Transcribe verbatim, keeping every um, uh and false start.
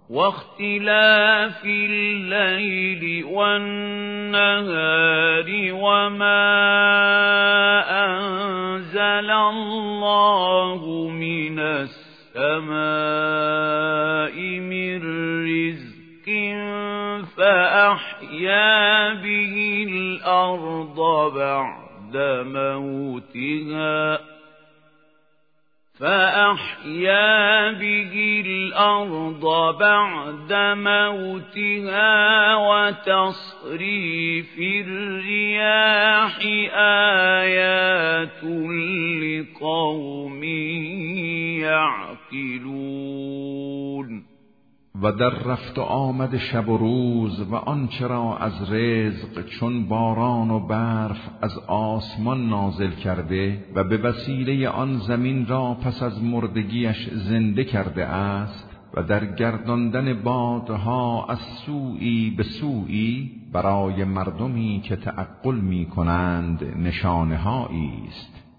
واختلاف الليل والنهار وما أنزل الله من السماء من رزق فأحيا به الأرض بعد موتها فأحيا به الأرض بعد موتها وتصريف الرياح آيات لقوم يعقلون. و در رفت و آمد شب و روز و آنچه را از رزق چون باران و برف از آسمان نازل کرده و به وسیله آن زمین را پس از مردگیش زنده کرده است و در گرداندن بادها از سویی به سویی برای مردمی که تعقل می کنند نشانه هایی است.